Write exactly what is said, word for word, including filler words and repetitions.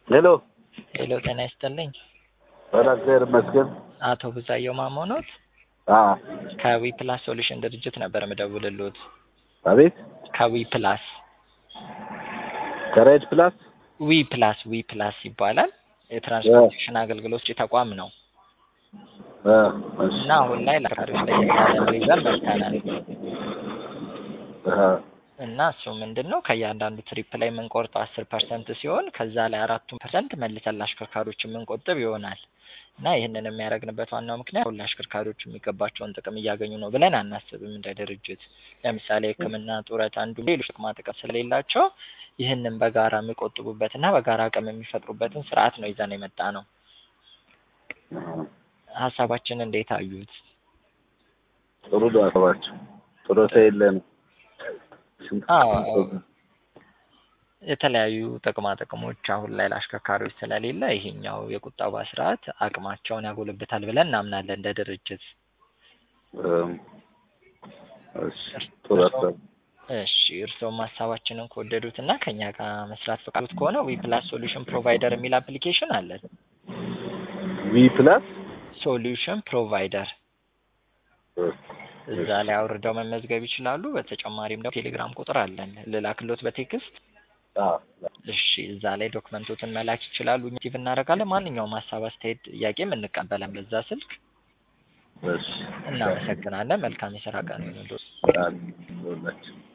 ሄሎ ሄሎ ጤና ይስጥልኝ። እግዚአብሔር ይመስገን። አቶ ብዛየው ማሞ ኖት? አዎ። ከዊ ፕላስ ሶሉሽን ድርጅት ነበር የምደውልልዎት። አቤት። ከዊ ፕላስ ከሬድ ፕላስ ዊ ፕላስ ዊ ፕላስ ይባላል። የትራንስፖርቴሽን አገልግሎት ሰጪ ተቋም ነው እ እሺ እና አሁን ላይ ለአሽከርካሪዎች ለየት ያለ ነገር ይዘን መጥተናል። እ እና እሱ ምንድነው ከእያንዳንዱ ትሪፕ ላይ የምንቆርጠው አስር ፐርሰንት ሲሆን ከዛ ላይ አራቱን ፐርሰንት መልሰን ለአሽከርካሪዎች የምንቆጥብ ይሆናል። እና ይህንን የሚያደርግንበት ዋናው ምክንያት ሁሉ አሽከርካሪዎች የሚገባቸውን ጥቅም እያገኙ ነው ብለን አናስብም እንደ ድርጅት። ለምሳሌ ሕክምና፣ ጡረታ እንዲሁም ሌሎች ጥቅማ ጥቅም ስለሌላቸው ይህንን በጋራ የሚቆጥቡበትና በጋራ አቅም የሚፈጥሩበትን ስርዓት ነው ይዘን የመጣነው። ሀሳባችን እንዴት አዩት? ጥሩ ነው ሀሳባችሁ። ጥሩ የለንም። አዎ የተለያዩ ጥቅማ ጥቅሞች አሁን ላይ ለአሽከርካሪዎች ስለሌለ ይሄኛው የቁጠባ ስርዓት አቅማቸውን ያጎለብታል ብለን እናምናለን እንደ ድርጅት። እሺ ጥሩ ሀሳብ። እሺ እርስዎም ሀሳባችንን ከወደዱት እና ከኛ ጋር መስራት ፈቃዱት ከሆነ ዊ ፕላስ ሶሉሽን ፕሮቫይደር የሚል አፕሊኬሽን አለን። ዊ ፕላስ ሶሉሽን ፕሮቫይደር እዛ ላይ አውርደው መመዝገብ ይችላሉ። በተጨማሪም ደግሞ ቴሌግራም ቁጥር አለን ልላክሎት በቴክስት። አዎ እሺ እዛ ላይ ዶክመንቶችን መላክ ይችላሉ። ኢኒቲቭ እናደርጋለን። ማንኛውም ሀሳብ፣ አስተያየት፣ ጥያቄም እንቀበላለን በዛ ስልክ። እሺ እናመሰግናለን። መልካም የስራ ቀን ይሁንልዎት። አዎ